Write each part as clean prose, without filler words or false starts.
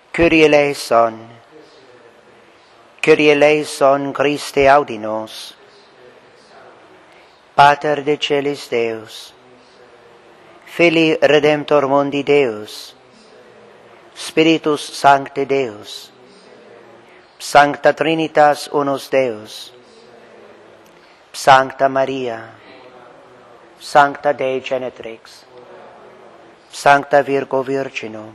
Kyrie eleison, Kyrie eleison, Christe audi nos. Pater de celis Deus, Filii Redemptor mundi Deus, Spiritus Sancte Deus, Sancta Trinitas unus Deus, Sancta Maria, Sancta Dei Genetrix, Sancta Virgo Virginum,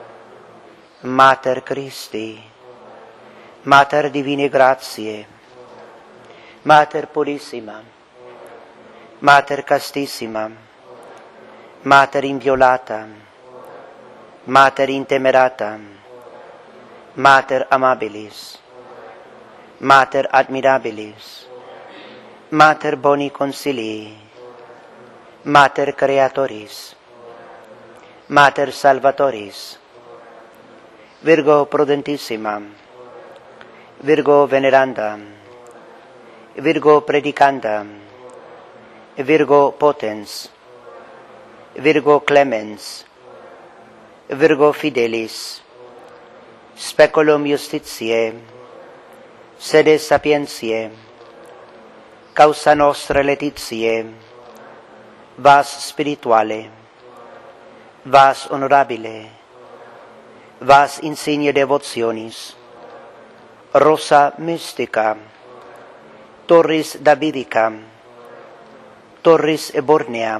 Mater Christi, Mater Divine Gratiae, Mater Purissima, Mater Castissima, Mater Inviolata, Mater Intemerata, Mater Amabilis, Mater Admirabilis, Mater Boni Consilii, Mater Creatoris, Mater Salvatoris, Virgo Prudentissima, Virgo Veneranda, Virgo Predicanda, Virgo Potens, Virgo Clemens, Virgo Fidelis, Speculum Justitiae, Sede Sapientiae, Causa Nostra Laetitiae, Vas Spirituale, Vas Honorabile, Vas Insigne Devotionis, Rosa Mystica, Torris Davidica, Torris Eburnea,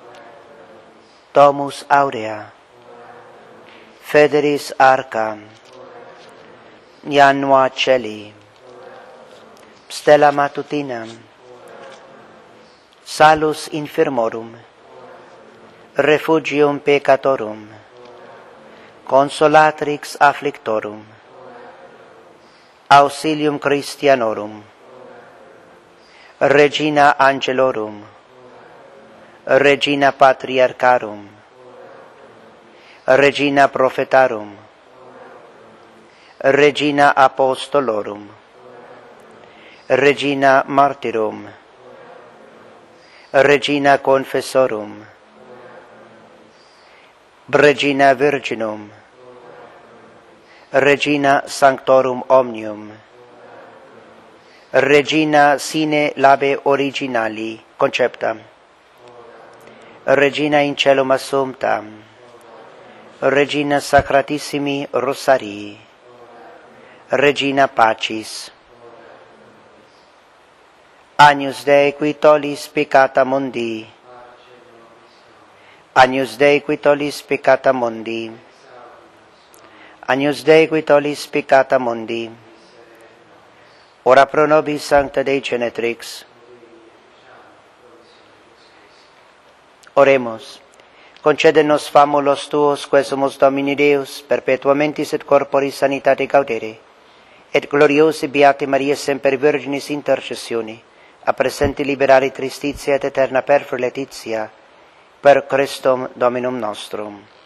Domus Aurea, Federis Arca, Janua Celi, Stella Matutina, Salus Infirmorum, Refugium Peccatorum, Consolatrix Afflictorum, Auxilium Christianorum, Regina Angelorum, Regina Patriarcharum, Regina Prophetarum, Regina Apostolorum, Regina Martyrum, Regina Confessorum, Regina Virginum, Regina Sanctorum Omnium, Regina sine labe originali concepta, Regina in celum assumpta, Regina Sacratissimi Rosarii, Regina Pacis. Agnus Dei qui tollis peccata mundi, Agnus Dei qui tollis peccata mundi, Agnus Dei qui tollis peccata mundi. Ora pro nobis Sancta Dei Genetrix. Oremos. Concede-nos famulos tuos, quae sumus Domini Deus, perpetuamentis et corporis sanitate gaudere, et gloriosi beati Maria semper Virginis intercessioni, a presenti liberare tristitia et eterna perfur laetitia, per Christum Dominum nostrum.